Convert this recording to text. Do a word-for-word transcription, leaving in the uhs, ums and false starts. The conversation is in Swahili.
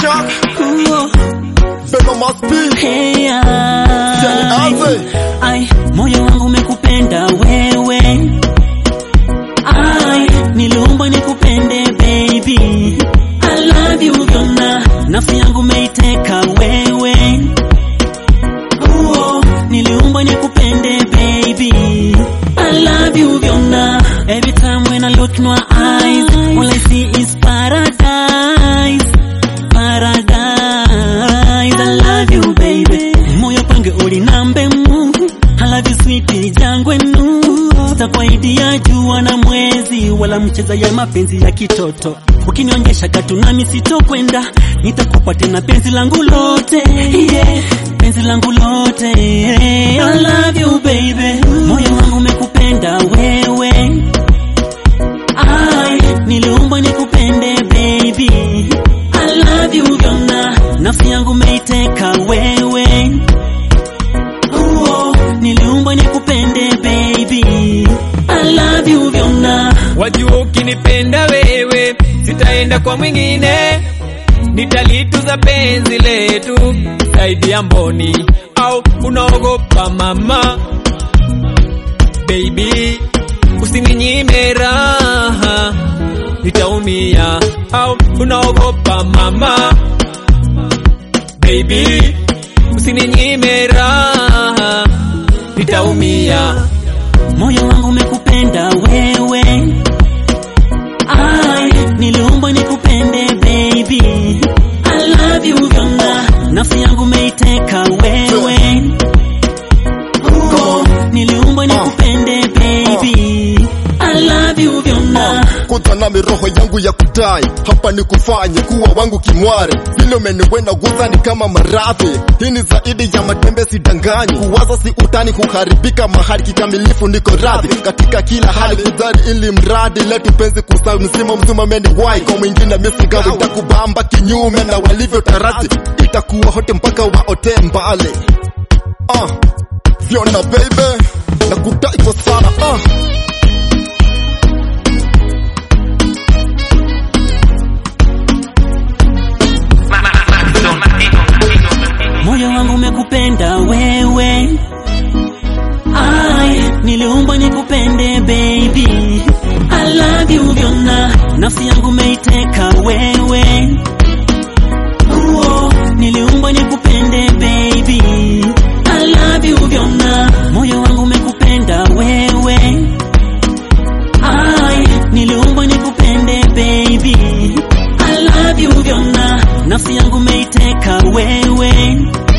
Shaq. Beno must be. Hey, I, I, moyo wangu umekupenda wewe. I, niliumba nikupende baby. I love you Vyona, nafsi yangu umeiteka wewe. Oh, niliumba nikupende baby. I love you Vyona. Every time when I look in your eyes, all I see is paradise, paradise. I love you baby. Moyo pange uli nambe mu. I love you sweetie jangwe nu. Sitakwaidia jua na mwezi, wala mcheza ya mapenzi ya kitoto. Ukinionyesha katu nami sitokwenda, nitakupa tena penzi langu lote, yeah, penzi langu lote, yeah. I love you baby. Moyo wangu umekupenda wewe. I, niliumba nikupende baby. I love you Vyona, nafsi yangu umeiteka wewe. Oh, niliumba nikupende baby. I love you Vyona. Wajua ukinipenda wewe, sitaenda kwa mwingine. Nitalituza penzi letu zaidi ya mboni. Au unaogopa mama baby, usininyime raha, nitaumia. Au unaogopa mama baby, usininyime raha, nitaumia. Moyo wangu umekupenda wewe. I, niliumba nikupende baby. I love you Vyona, nafsi yangu umeiteka wewe. Oh, niliumba nikupende baby. I love you Vyona. Kuta nami roho yangu ya kudai, hapa ni kufanye kuwa wangu kimware. Vile umeniwena guza ni kama maradhi, hii ni zaidi ya matembe sidanganyi. Kuwaza si utani, kuharibika mahali kikamilifu niko radhi. Katika kila hali kudhari ili mradi letu penzi kusawi mzima mzima meni wai. Kwa mwingine misigawi itakubamba kinyume na walivyo tarazi, itakuwa hote mpaka waote mbali. Ah, Vyona baby, nakudai kwa sana. Ah, moyo wangu umekupenda wewe. I, niliumba nikupende baby. I love you Vyona, nafsi yangu umeiteka wewe. Oh, niliumba nikupende baby. I love you Vyona. Moyo wangu umekupenda wewe. I, niliumba nikupende baby. I love you Vyona, nafsi yangu umeiteka wewe.